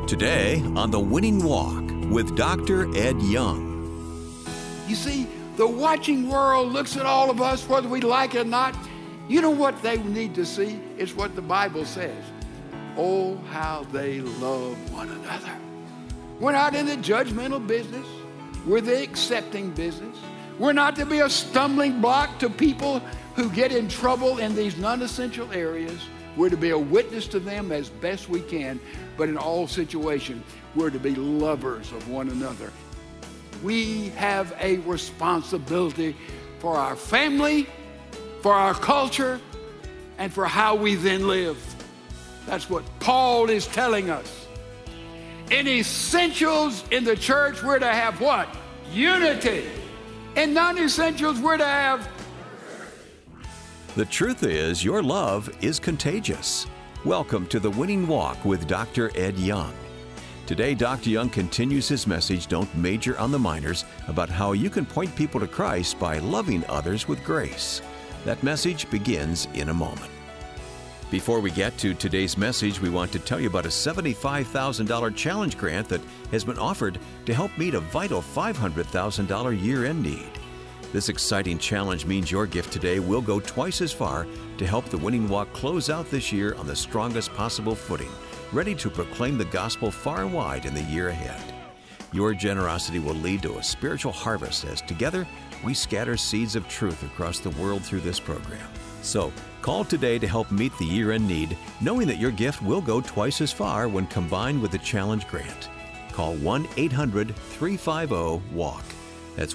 Today on The Winning Walk with Dr. Ed Young. You see, the watching world looks at all of us, whether we like it or not. You know what they need to see? It's what the Bible says. Oh, how they love one another. We're not in the judgmental business. We're the accepting business. We're not to be a stumbling block to people who get in trouble in these non-essential areas. We're to be a witness to them as best we can, but in all situations, we're to be lovers of one another. We have a responsibility for our family, for our culture, and for how we then live. That's what Paul is telling us. In essentials in the church, we're to have what? Unity. In non-essentials, we're to have... The truth is, your love is contagious. Welcome to The Winning Walk with Dr. Ed Young. Today, Dr. Young continues his message, Don't Major on the Minors, about how you can point people to Christ by loving others with grace. That message begins in a moment. Before we get to today's message, we want to tell you about a $75,000 challenge grant that has been offered to help meet a vital $500,000 year-end need. This exciting challenge means your gift today will go twice as far to help the Winning Walk close out this year on the strongest possible footing, ready to proclaim the gospel far and wide in the year ahead. Your generosity will lead to a spiritual harvest as together we scatter seeds of truth across the world through this program. So, call today to help meet the year-end need, knowing that your gift will go twice as far when combined with the challenge grant. Call 1-800-350-WALK. That's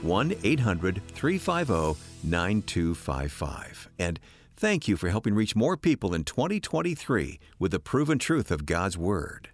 1-800-350-9255. And thank you for helping reach more people in 2023 with the proven truth of God's Word.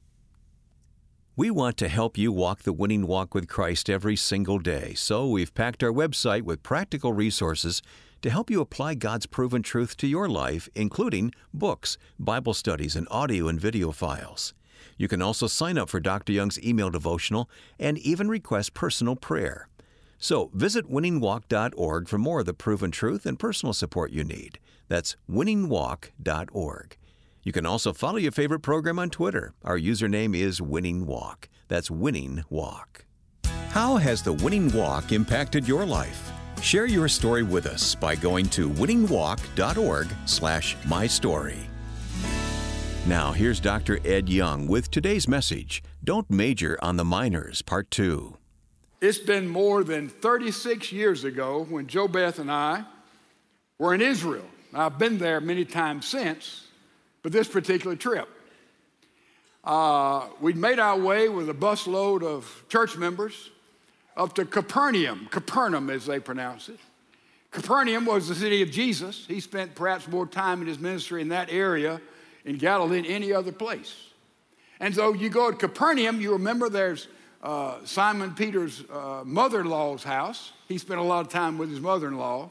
We want to help you walk the winning walk with Christ every single day, so we've packed our website with practical resources to help you apply God's proven truth to your life, including books, Bible studies, and audio and video files. You can also sign up for Dr. Young's email devotional and even request personal prayer. So visit winningwalk.org for more of the proven truth and personal support you need. That's winningwalk.org. You can also follow your favorite program on Twitter. Our username is Winning Walk. That's Winning Walk. How has the Winning Walk impacted your life? Share your story with us by going to winningwalk.org/mystory. Now, here's Dr. Ed Young with today's message, Don't Major on the Minors, Part 2. It's been more than 36 years ago when Joe Beth and I were in Israel. I've been there many times since, but this particular trip. We'd made our way with a busload of church members up to Capernaum as they pronounce it. Capernaum was the city of Jesus. He spent perhaps more time in his ministry in that area in Galilee than any other place. And so you go to Capernaum, you remember there's Simon Peter's mother-in-law's house. He spent a lot of time with his mother-in-law.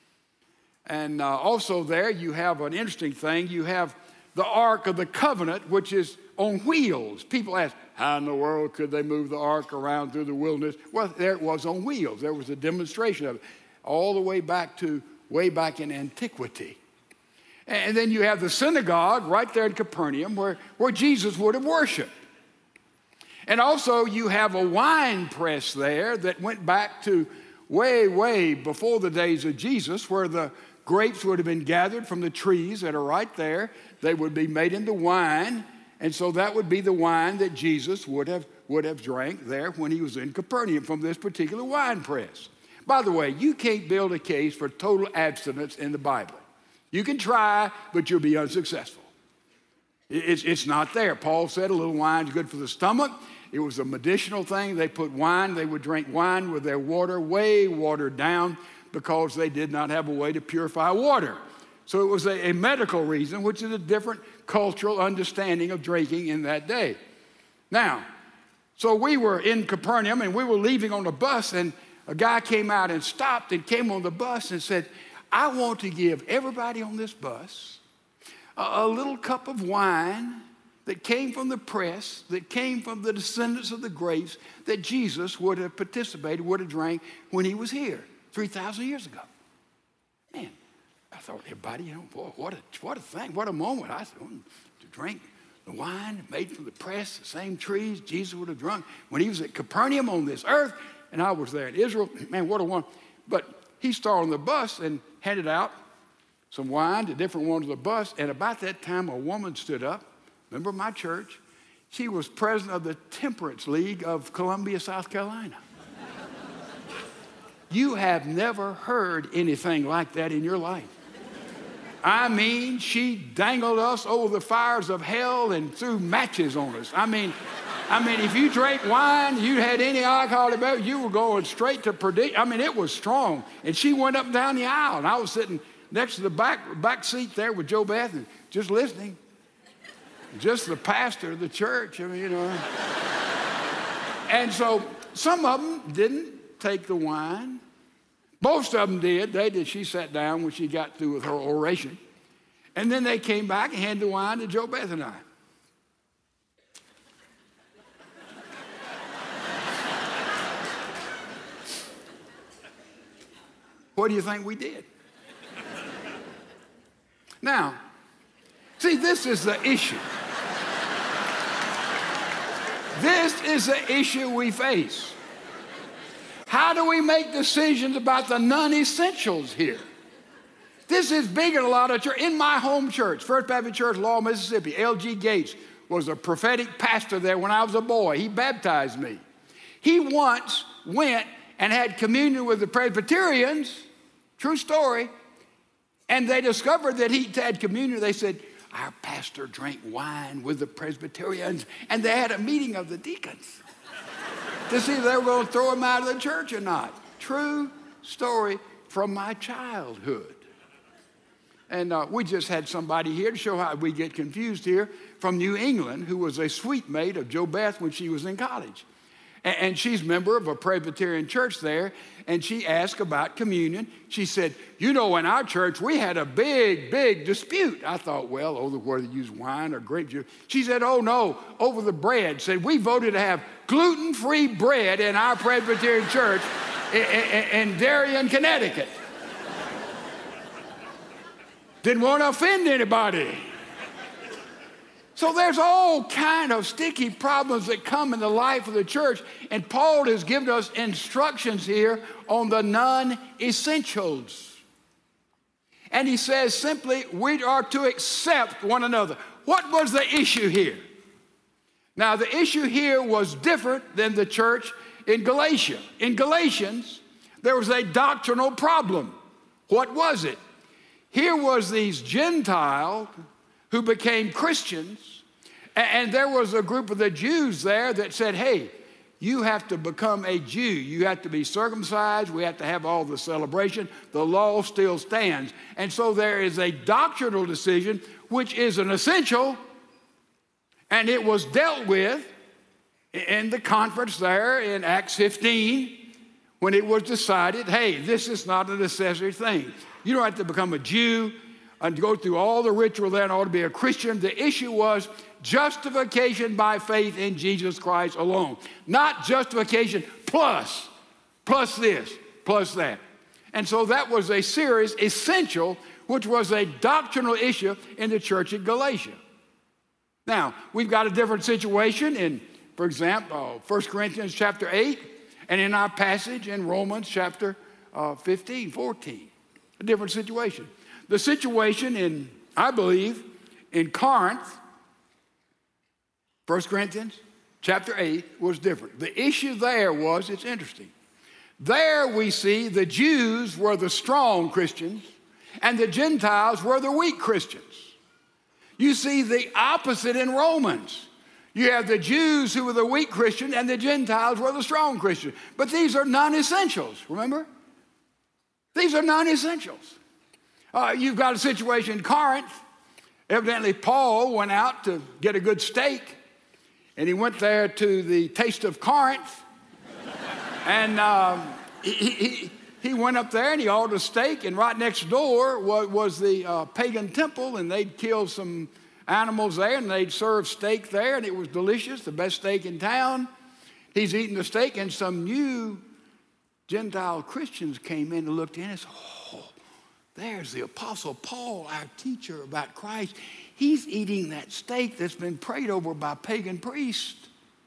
And also there you have an interesting thing. You have the Ark of the Covenant, which is on wheels. People ask, how in the world could they move the Ark around through the wilderness? Well, there it was on wheels. There was a demonstration of it all the way back in antiquity. And then you have the synagogue right there in Capernaum where Jesus would have worshiped. And also you have a wine press there that went back to way, way before the days of Jesus, where the grapes would have been gathered from the trees that are right there. They would be made into wine. And so that would be the wine that Jesus would have drank there when he was in Capernaum from this particular wine press. By the way, you can't build a case for total abstinence in the Bible. You can try, but you'll be unsuccessful. It's not there. Paul said a little wine is good for the stomach. It was a medicinal thing. They put wine, they would drink wine with their water way watered down because they did not have a way to purify water. So it was a medical reason, which is a different cultural understanding of drinking in that day. Now, so we were in Capernaum and we were leaving on the bus, and a guy came out and stopped and came on the bus and said, I want to give everybody on this bus a little cup of wine that came from the press, that came from the descendants of the grapes that Jesus would have participated, would have drank when he was here 3,000 years ago. Man, I thought, everybody, boy, what a thing, what a moment. I said, to drink The wine made from the press, the same trees Jesus would have drunk when he was at Capernaum on this earth, and I was there in Israel. Man, what a one. But he started on the bus and handed out some wine to different ones of the bus, and about that time a woman stood up, remember my church? She was president of the Temperance League of Columbia, South Carolina. You have never heard anything like that in your life. I mean, she dangled us over the fires of hell and threw matches on us. I mean, if you drank wine, you had any alcohol about you were going straight to perdition. I mean, it was strong. And she went up and down the aisle, and I was sitting next to the back seat there with Joe Beth and just listening. Just the pastor of the church, I mean, you know. And so some of them didn't take the wine. Most of them did. They did. She sat down when she got through with her oration. And then they came back and handed the wine to Joe Beth and I. What do you think we did? Now, see, this is the issue. This is the issue we face. How do we make decisions about the non-essentials here? This is big in a lot of churches. In my home church, First Baptist Church, Laurel, Mississippi, L.G. Gates was a prophetic pastor there when I was a boy. He baptized me. He once went and had communion with the Presbyterians, true story, and they discovered that he had communion. They said, our pastor drank wine with the Presbyterians, and they had a meeting of the deacons to see if they were going to throw him out of the church or not. True story from my childhood. And we just had somebody here to show how we get confused here from New England who was a suite mate of Joe Beth when she was in college. And she's a member of a Presbyterian church there, and she asked about communion. She said, you know, in our church, we had a big, big dispute. I thought, well, over whether to use wine or grape juice. She said, oh, no, over the bread. Said, we voted to have gluten-free bread in our Presbyterian church in Darien, Connecticut. Didn't want to offend anybody. So there's all kind of sticky problems that come in the life of the church, and Paul has given us instructions here on the non-essentials. And he says simply, we are to accept one another. What was the issue here? Now, the issue here was different than the church in Galatia. In Galatians, there was a doctrinal problem. What was it? Here was these Gentiles who became Christians, and there was a group of the Jews there that said, hey, you have to become a Jew. You have to be circumcised. We have to have all the celebration. The law still stands. And so there is a doctrinal decision, which is an essential, and it was dealt with in the conference there in Acts 15 when it was decided, hey, this is not a necessary thing. You don't have to become a Jew and go through all the ritual there in order to be a Christian. The issue was justification by faith in Jesus Christ alone. Not justification plus this, plus that. And so that was a serious essential, which was a doctrinal issue in the church at Galatia. Now, we've got a different situation in, for example, 1 Corinthians chapter 8, and in our passage in Romans chapter 15, 14. A different situation. The situation in, I believe, in Corinth, 1 Corinthians chapter 8 was different. The issue there was, it's interesting. There we see the Jews were the strong Christians and the Gentiles were the weak Christians. You see the opposite in Romans. You have the Jews who were the weak Christian and the Gentiles were the strong Christian. But these are non-essentials, remember? These are non-essentials. You've got a situation in Corinth. Evidently, Paul went out to get a good steak, and he went there to the Taste of Corinth, and he went up there and he ordered a steak, and right next door was the pagan temple, and they'd killed some animals there, and they'd serve steak there, and it was delicious, the best steak in town. He's eating the steak, and some new Gentile Christians came in and looked in and said, oh, there's the Apostle Paul, our teacher about Christ. He's eating that steak that's been prayed over by pagan priests.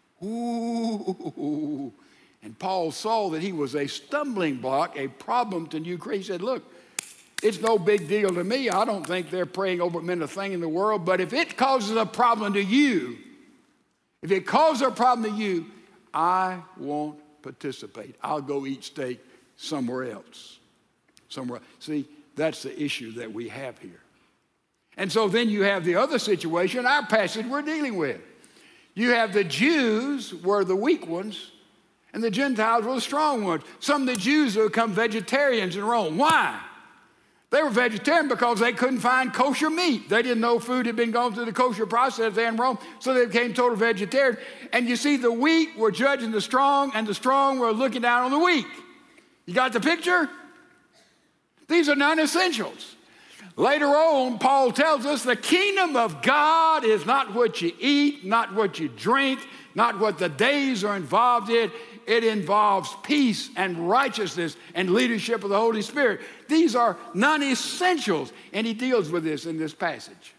Ooh. And Paul saw that he was a stumbling block, a problem to new creation. He said, look, it's no big deal to me. I don't think they're praying over it meant a thing in the world. But if it causes a problem to you, if it causes a problem to you, I won't participate. I'll go eat steak somewhere else. See, that's the issue that we have here. And so then you have the other situation, our passage we're dealing with. You have the Jews were the weak ones, and the Gentiles were the strong ones. Some of the Jews have become vegetarians in Rome. Why? They were vegetarian because they couldn't find kosher meat. They didn't know food had been gone through the kosher process there in Rome, so they became total vegetarian. And you see, the weak were judging the strong, and the strong were looking down on the weak. You got the picture? These are non-essentials. Later on, Paul tells us the kingdom of God is not what you eat, not what you drink, not what the days are involved in. It involves peace and righteousness and leadership of the Holy Spirit. These are non-essentials, and he deals with this in this passage.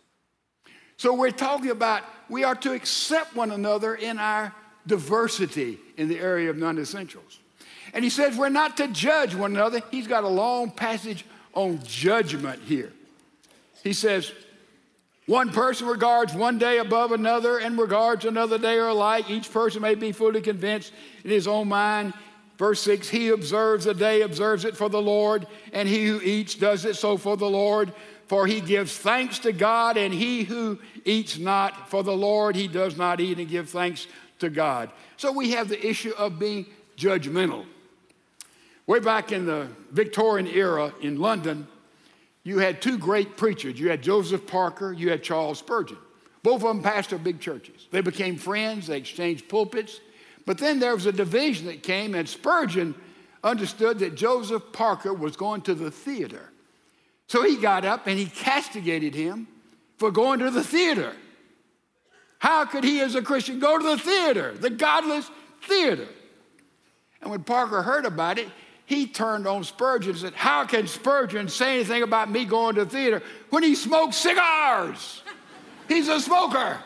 So we're talking about we are to accept one another in our diversity in the area of non-essentials. And he says we're not to judge one another. He's got a long passage on judgment here. He says, one person regards one day above another and regards another day alike. Each person may be fully convinced in his own mind. Verse 6, he observes a day, observes it for the Lord, and he who eats does it so for the Lord. For he gives thanks to God, and he who eats not for the Lord, he does not eat and give thanks to God. So we have the issue of being judgmental. Way back in the Victorian era in London, you had two great preachers. You had Joseph Parker, you had Charles Spurgeon. Both of them pastored big churches. They became friends, they exchanged pulpits. But then there was a division that came, and Spurgeon understood that Joseph Parker was going to the theater. So he got up and he castigated him for going to the theater. How could he as a Christian go to the theater, the godless theater? And when Parker heard about it, he turned on Spurgeon and said, how can Spurgeon say anything about me going to the theater when he smokes cigars? He's a smoker.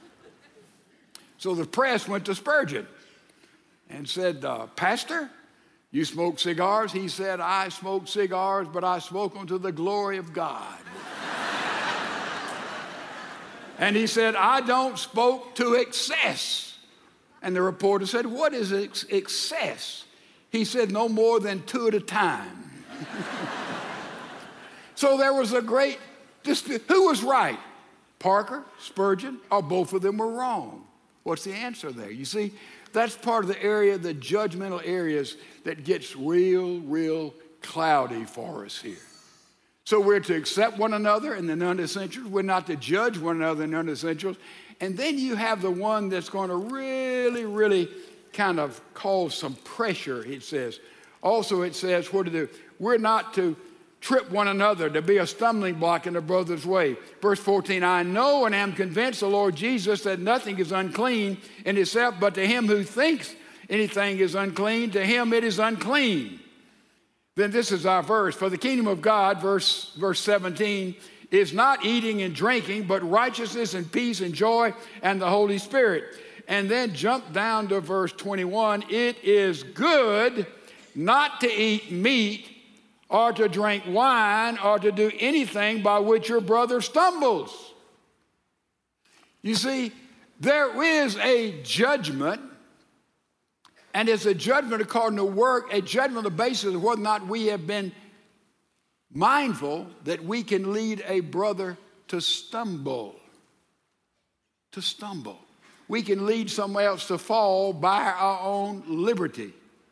So the press went to Spurgeon and said, Pastor, you smoke cigars? He said, I smoke cigars, but I smoke them to the glory of God. And he said, I don't smoke to excess. And the reporter said, what is excess? He said, no more than 2 at a time. So there was a great dispute. Who was right? Parker, Spurgeon, or both of them were wrong? What's the answer there? You see, that's part of the area, the judgmental areas that gets real cloudy for us here. So we're to accept one another in the non-essentials. We're not to judge one another in non-essentials. And then you have the one that's going to really kind of cause some pressure, it says. Also, it says what to do. We're not to trip one another, to be a stumbling block in a brother's way. Verse 14, I know and am convinced, the Lord Jesus, that nothing is unclean in itself, but to him who thinks anything is unclean, to him it is unclean. Then this is our verse. For the kingdom of God, verse 17, is not eating and drinking, but righteousness and peace and joy and the Holy Spirit. And then jump down to verse 21. It is good not to eat meat or to drink wine or to do anything by which your brother stumbles. You see, there is a judgment, and it's a judgment according to work, a judgment on the basis of whether or not we have been mindful that we can lead a brother to stumble. To stumble. We can lead someone else to fall by our own liberty.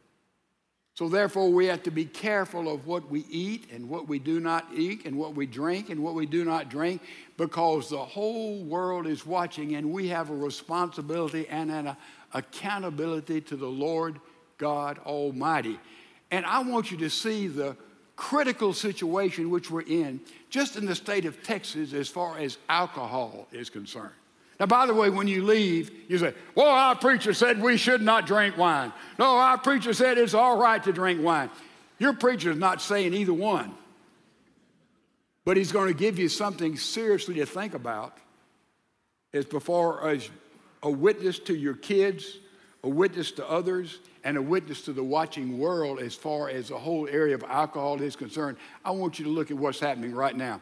So therefore, we have to be careful of what we eat and what we do not eat and what we drink and what we do not drink, because the whole world is watching, and we have a responsibility and an accountability to the Lord God Almighty. And I want you to see the critical situation which we're in just in the state of Texas as far as alcohol is concerned. Now, by the way, when you leave, you say, well, our preacher said we should not drink wine. No, our preacher said it's all right to drink wine. Your preacher is not saying either one. But he's going to give you something seriously to think about as before as a witness to your kids, a witness to others, and a witness to the watching world as far as the whole area of alcohol is concerned. I want you to look at what's happening right now.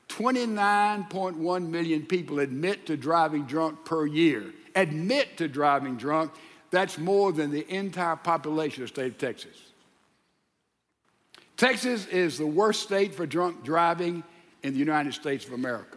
29.1 million people admit to driving drunk per year. Admit to driving drunk. That's more than the entire population of the state of Texas. Texas is the worst state for drunk driving in the United States of America.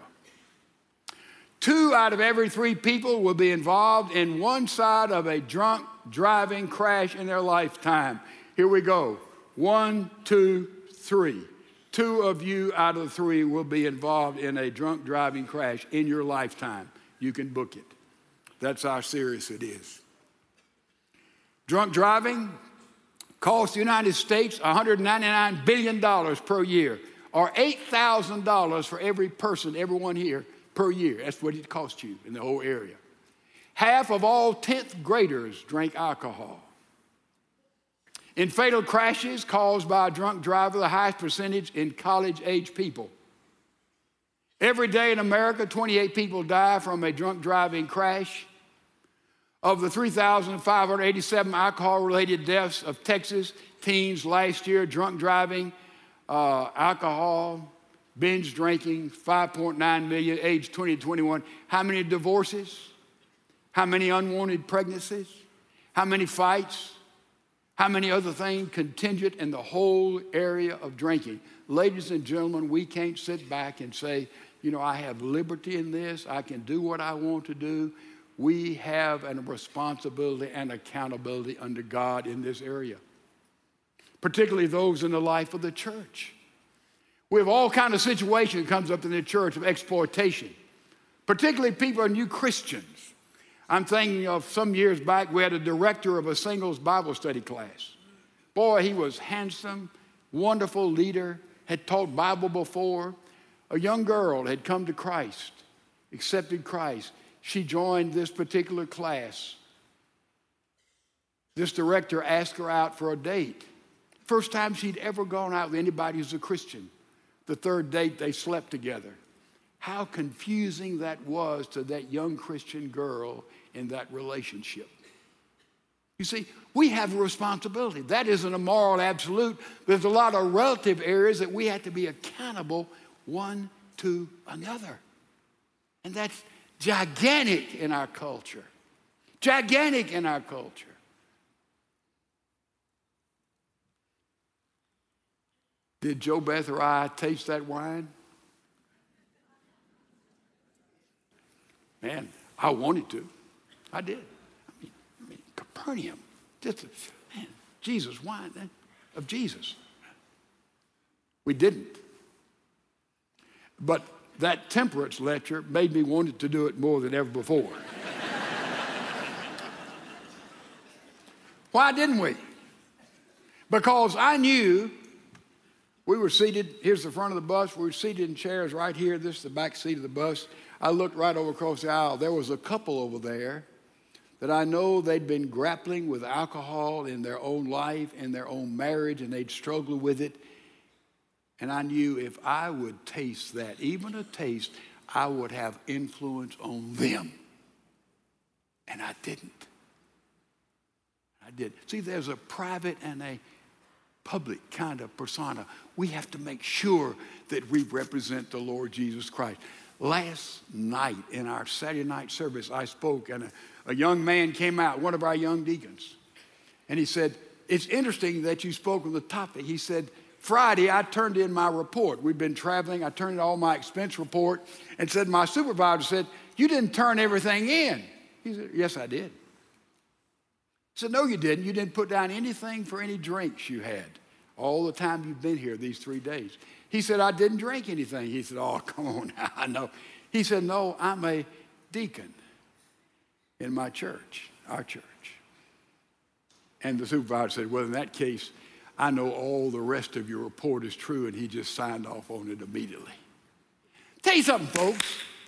2 out of every 3 people will be involved in one side of a drunk driving crash in their lifetime. Here we go. 1, 2, 3. 2 of you out of the 3 will be involved in a drunk driving crash in your lifetime. You can book it. That's how serious it is. Drunk driving costs the United States $199 billion per year, or $8,000 for every person, everyone here, per year. That's what it costs you in the whole area. Half of all 10th graders drink alcohol. In fatal crashes caused by a drunk driver, the highest percentage in college-age people. Every day in America, 28 people die from a drunk driving crash. Of the 3,587 alcohol-related deaths of Texas teens last year, drunk driving, alcohol, binge drinking, 5.9 million, age 20 to 21. How many divorces? How many unwanted pregnancies? How many fights? How many other things contingent in the whole area of drinking? Ladies and gentlemen, we can't sit back and say, you know, I have liberty in this. I can do what I want to do. We have a responsibility and accountability under God in this area, particularly those in the life of the church. We have all kinds of situations that comes up in the church of exploitation, particularly people are new Christians. I'm thinking of some years back, we had a director of a singles Bible study class. Boy, he was handsome, wonderful leader, had taught Bible before. A young girl had come to Christ, accepted Christ. She joined this particular class. This director asked her out for a date. First time she'd ever gone out with anybody who's a Christian. The third date, they slept together. How confusing that was to that young Christian girl in that relationship. You see, we have a responsibility. That isn't a moral absolute. There's a lot of relative areas that we have to be accountable one to another. And that's gigantic in our culture. Gigantic in our culture. Did Joe Beth or I taste that wine? Man, I wanted to. I did. I mean Capernaum. Man, Jesus, wine of Jesus. We didn't. But that temperance lecture made me want to do it more than ever before. Why didn't we? Because I knew we were seated, here's the front of the bus, we were seated in chairs right here, this is the back seat of the bus. I looked right over across the aisle. There was a couple over there that I know they'd been grappling with alcohol in their own life, in their own marriage, and they'd struggled with it. And I knew if I would taste that, even a taste, I would have influence on them. And I didn't. I did. See, there's a private and a public kind of persona. We have to make sure that we represent the Lord Jesus Christ. Last night in our Saturday night service, I spoke, and a young man came out, one of our young deacons, and he said, it's interesting that you spoke on the topic. He said, Friday, I turned in my report. We've been traveling. I turned in all my expense report and said, my supervisor said, you didn't turn everything in. He said, yes, I did. He said, no, you didn't. You didn't put down anything for any drinks you had all the time you've been here these 3 days. He said, I didn't drink anything. He said, oh, come on now, I know. He said, no, I'm a deacon in my church, our church. And the supervisor said, well, in that case, I know all the rest of your report is true, and he just signed off on it immediately. Tell you something, folks.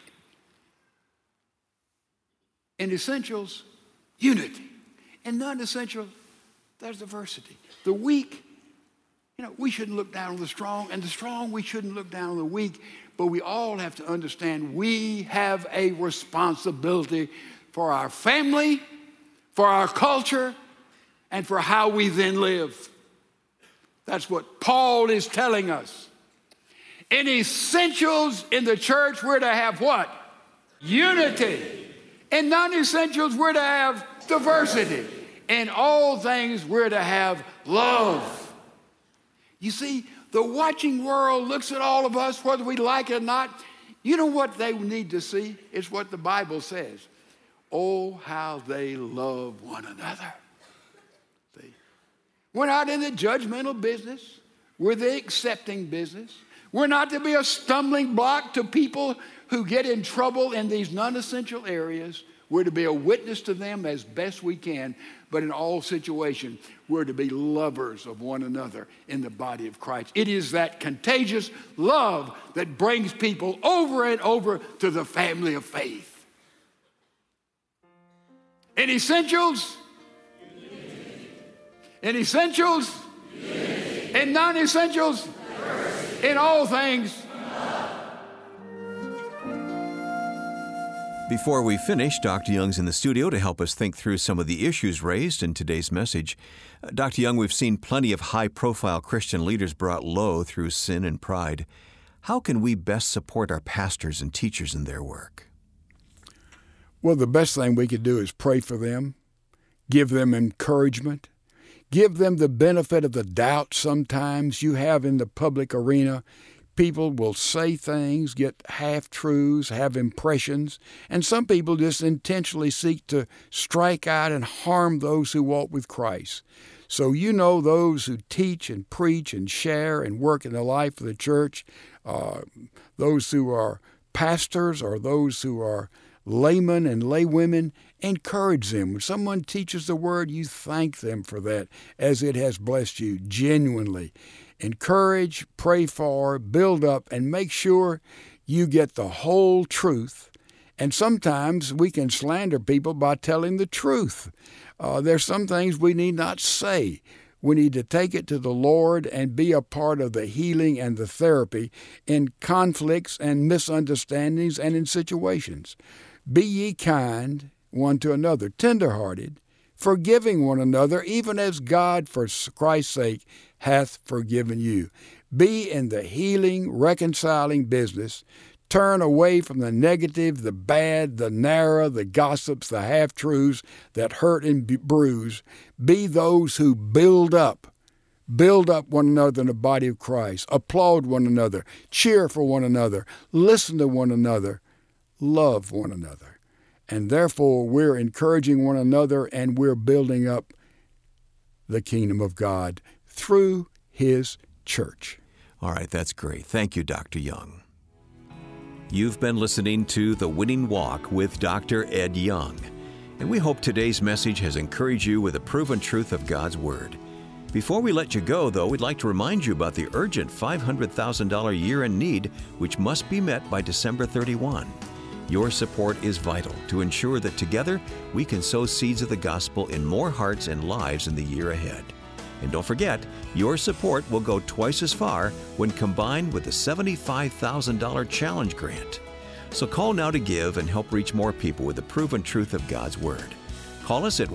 In essentials, unity. In non-essentials, there's diversity. The weak We shouldn't look down on the strong, and the strong, we shouldn't look down on the weak, but we all have to understand we have a responsibility for our family, for our culture, and for how we then live. That's what Paul is telling us. In essentials in the church, we're to have what? Unity. In non-essentials, we're to have diversity. In all things, we're to have love. You see, the watching world looks at all of us, whether we like it or not. You know what they need to see? It's what the Bible says. Oh, how they love one another. See? We're not in the judgmental business. We're the accepting business. We're not to be a stumbling block to people who get in trouble in these non-essential areas. We're to be a witness to them as best we can, but in all situations, we're to be lovers of one another in the body of Christ. It is that contagious love that brings people over and over to the family of faith. In essentials, in essentials, in non-essentials, in all things. Before we finish, Dr. Young's in the studio to help us think through some of the issues raised in today's message. Dr. Young, we've seen plenty of high-profile Christian leaders brought low through sin and pride. How can we best support our pastors and teachers in their work? Well, the best thing we could do is pray for them, give them encouragement, give them the benefit of the doubt sometimes you have in the public arena. People will say things, get half-truths, have impressions, and some people just intentionally seek to strike out and harm those who walk with Christ. So those who teach and preach and share and work in the life of the church, those who are pastors or those who are laymen and laywomen, encourage them. When someone teaches the word, you thank them for that as it has blessed you genuinely. Encourage, pray for, build up, and make sure you get the whole truth. And sometimes we can slander people by telling the truth. There's some things we need not say. We need to take it to the Lord and be a part of the healing and the therapy in conflicts and misunderstandings and in situations. Be ye kind one to another, tenderhearted, forgiving one another, even as God, for Christ's sake, hath forgiven you. Be in the healing, reconciling business. Turn away from the negative, the bad, the narrow, the gossips, the half-truths that hurt and bruise. Be those who build up one another in the body of Christ, applaud one another, cheer for one another, listen to one another, love one another. And therefore, we're encouraging one another and we're building up the kingdom of God through His church. All right, that's great. Thank you, Dr. Young. You've been listening to The Winning Walk with Dr. Ed Young, and we hope today's message has encouraged you with the proven truth of God's Word. Before we let you go, though, we'd like to remind you about the urgent $500,000 year-end need, which must be met by December 31. Your support is vital to ensure that together we can sow seeds of the gospel in more hearts and lives in the year ahead. And don't forget, your support will go twice as far when combined with the $75,000 challenge grant. So call now to give and help reach more people with the proven truth of God's Word. Call us at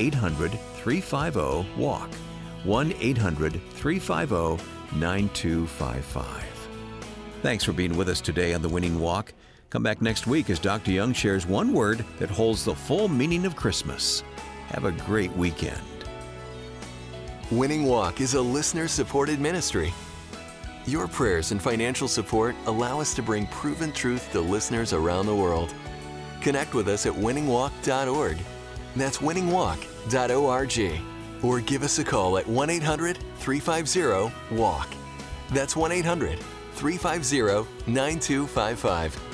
1-800-350-WALK, 1-800-350-9255. Thanks for being with us today on The Winning Walk. Come back next week as Dr. Young shares one word that holds the full meaning of Christmas. Have a great weekend. Winning Walk is a listener-supported ministry. Your prayers and financial support allow us to bring proven truth to listeners around the world. Connect with us at winningwalk.org. That's winningwalk.org. Or give us a call at 1-800-350-WALK. That's 1-800-350-9255.